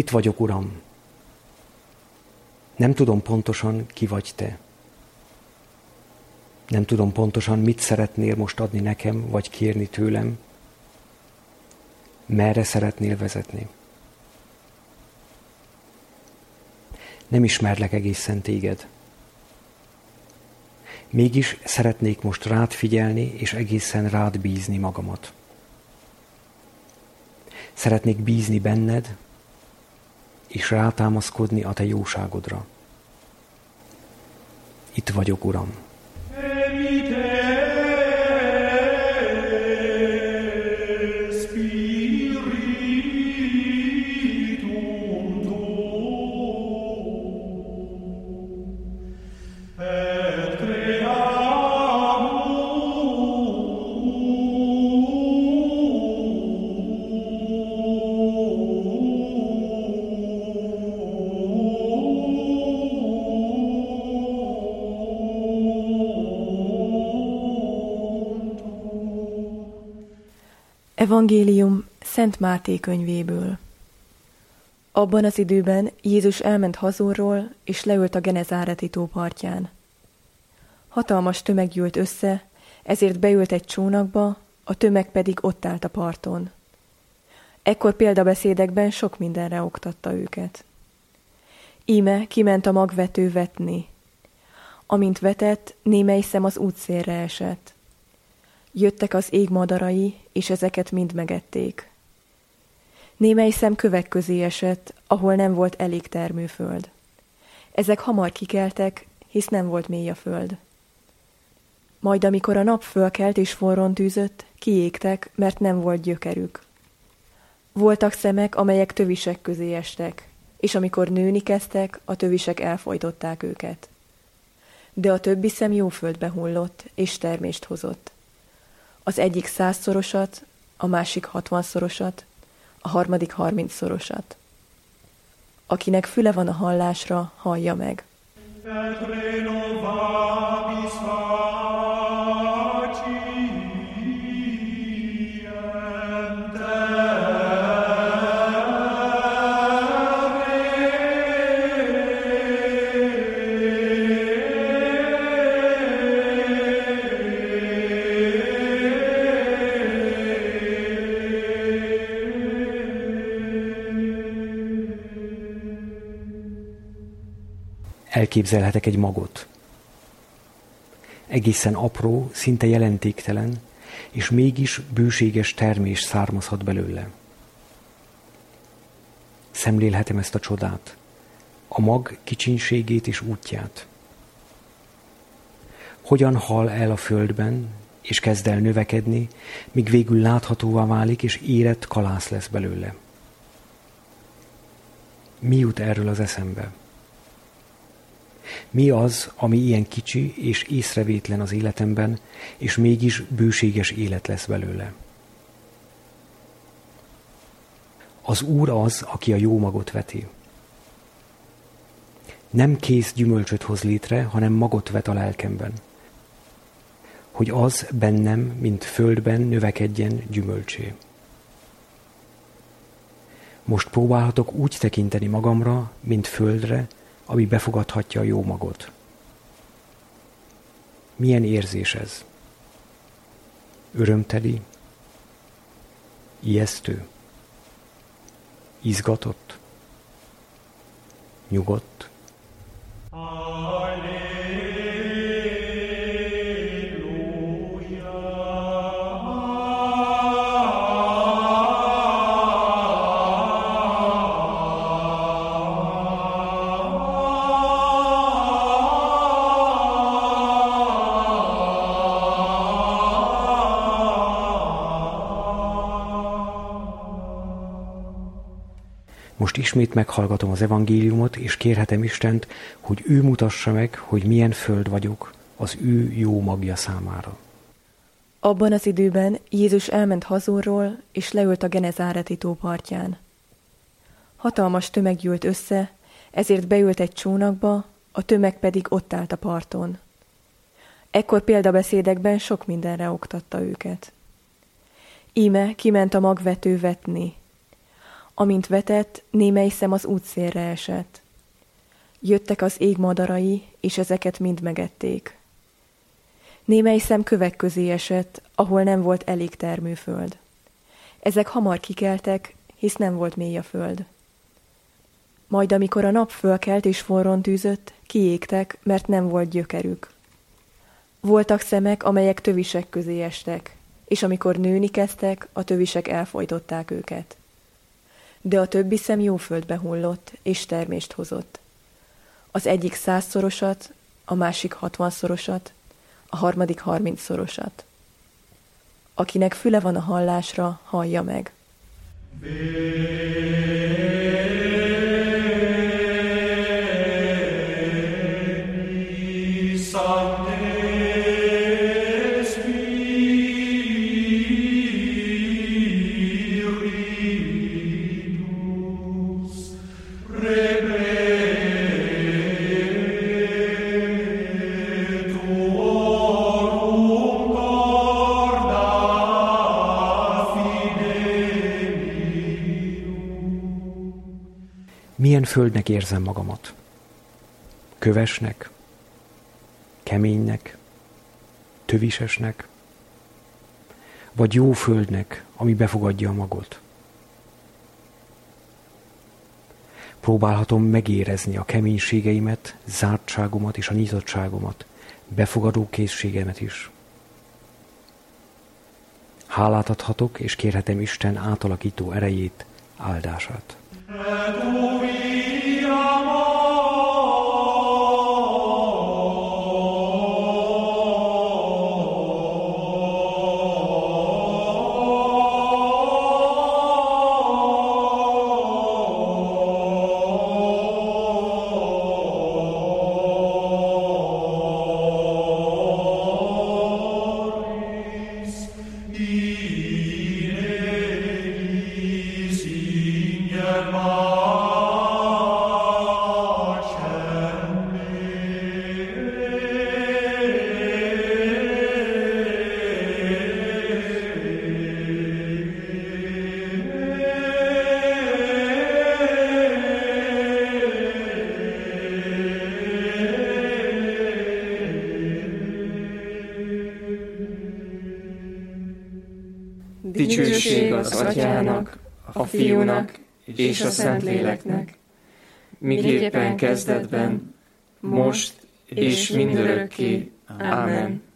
Itt vagyok, Uram. Nem tudom pontosan, ki vagy te. Nem tudom pontosan, mit szeretnél most adni nekem, vagy kérni tőlem. Merre szeretnél vezetni. Nem ismerlek egészen téged. Mégis szeretnék most rád figyelni, és egészen rád bízni magamat. Szeretnék bízni benned, és rátámaszkodni a te jóságodra. Itt vagyok, Uram. Evangélium Szent Máté könyvéből. Abban az időben Jézus elment Hazorról, és leült a Genezáreti tó partján. Hatalmas tömeg gyűlt össze, ezért beült egy csónakba, a tömeg pedig ott állt a parton. Ekkor példabeszédekben sok mindenre oktatta őket. Íme kiment a magvető vetni. Amint vetett, némely szem az útszélre esett. Jöttek az ég madarai, és ezeket mind megették. Némely szem kövek közé esett, ahol nem volt elég termőföld. Ezek hamar kikeltek, hisz nem volt mély a föld. Majd amikor a nap fölkelt és forrón tűzött, kiégtek, mert nem volt gyökerük. Voltak szemek, amelyek tövisek közé estek, és amikor nőni kezdtek, a tövisek elfojtották őket. De a többi szem jó földbe hullott, és termést hozott. Az egyik 100-szorosat, a másik 60-szorosat, a harmadik 30-szorosat. Akinek füle van a hallásra, hallja meg. Elképzelhetek egy magot. Egészen apró, szinte jelentéktelen, és mégis bőséges termés származhat belőle. Szemlélhetem ezt a csodát, a mag kicsinségét és útját. Hogyan hal el a földben, és kezd el növekedni, míg végül láthatóvá válik, és érett kalász lesz belőle. Mi jut erről az eszembe? Mi az, ami ilyen kicsi és észrevétlen az életemben, és mégis bőséges élet lesz belőle? Az Úr az, aki a jó magot veti. Nem kész gyümölcsöt hoz létre, hanem magot vet a lelkemben, hogy az bennem, mint földben növekedjen gyümölcsé. Most próbálhatok úgy tekinteni magamra, mint földre, ami befogadhatja a jó magot. Milyen érzés ez? Örömteli? Ijesztő? Izgatott? Nyugodt? Most ismét meghallgatom az evangéliumot, és kérhetem Istent, hogy ő mutassa meg, hogy milyen föld vagyok az ő jó magja számára. Abban az időben Jézus elment Hazorról, és leült a Genezáreti tó partján. Hatalmas tömeg gyűlt össze, ezért beült egy csónakba, a tömeg pedig ott állt a parton. Ekkor példabeszédekben sok mindenre oktatta őket. Íme kiment a magvető vetni. Amint vetett, némely szem az útszélre esett. Jöttek az ég madarai, és ezeket mind megették. Némely szem kövek közé esett, ahol nem volt elég termőföld. Ezek hamar kikeltek, hisz nem volt mély a föld. Majd amikor a nap fölkelt és forron tűzött, kiégtek, mert nem volt gyökerük. Voltak szemek, amelyek tövisek közé estek, és amikor nőni kezdtek, a tövisek elfojtották őket. De a többi szem jó földbe hullott, és termést hozott. Az egyik 100-szorosat, a másik 60-szorosat, a harmadik 30-szorosat. Akinek füle van a hallásra, hallja meg. Milyen földnek érzem magamat? Kövesnek? Keménynek? Tövisesnek? Vagy jó földnek, ami befogadja a magot? Próbálhatom megérezni a keménységeimet, zártságomat és a nyitottságomat, befogadó készségemet is. Hálát adhatok, és kérhetem Isten átalakító erejét, áldását. Dicsőség az Atyának, a Fiúnak és a Szentléleknek, miképpen kezdetben, most és mindörökké. Ámen.